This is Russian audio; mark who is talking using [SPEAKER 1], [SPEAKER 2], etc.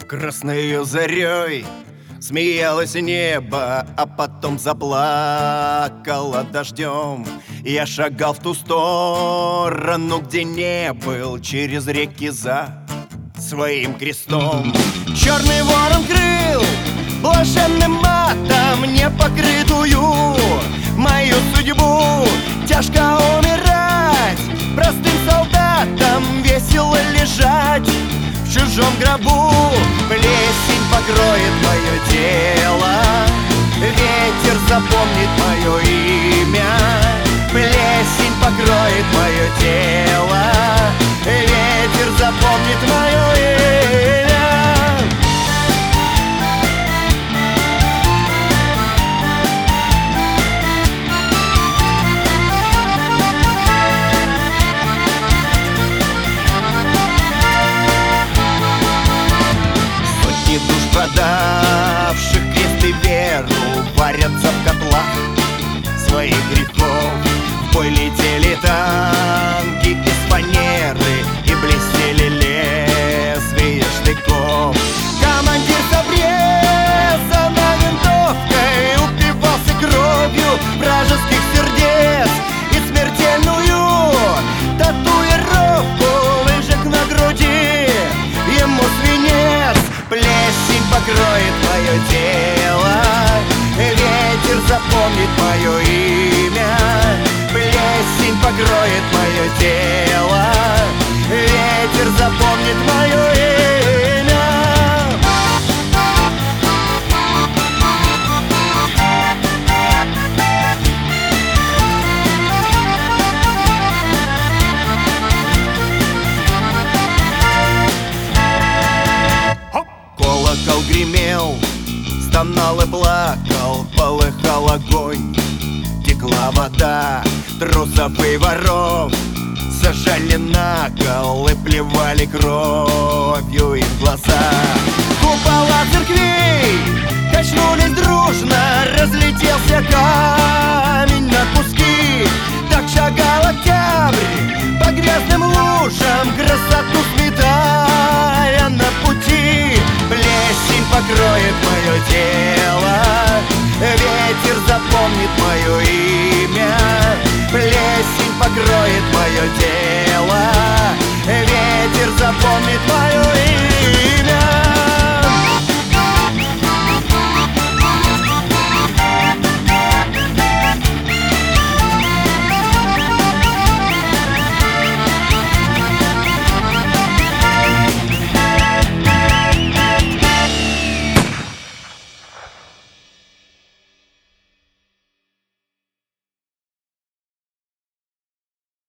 [SPEAKER 1] Красною зарей смеялось небо, а потом заплакало дождем. Я шагал в ту сторону, где не был, через реки за своим крестом. Черный ворон крыл блаженным матом непокрытую мою судьбу. Тяжко умирать простым солдатам, весело лежать в чужом гробу. Плесень покроет мое тело, ветер запомнит мое имя. Плесень покроет мое тело, ветер запомнит мое имя. Душ, продавших крест и веру, варятся в котлах своих грехов. В бой летели танки из фанеры и блестели лезвия штыков. Командир с обрезанной винтовкой упивался кровью вражеских сердец и смертельную татуировку выжег на груди ему свинец. Плесень покроет мое тело, ветер запомнит мое имя. Плесень покроет мое тело, ветер запомнит мое имя. Колокол гремел, стонал и плакал, полыхал огонь, текла вода. Трусов и воров сажали на кол и плевали кровью им в глаза. Купола церквей качнулись дружно, разлетелся камень на куски. Так шагал октябрь по грязным лужам, красоту сметая на пути. Плесень покроет мое тело, ветер запомнит мое имя. Плесень покроет мое тело, ветер запомнит мое имя.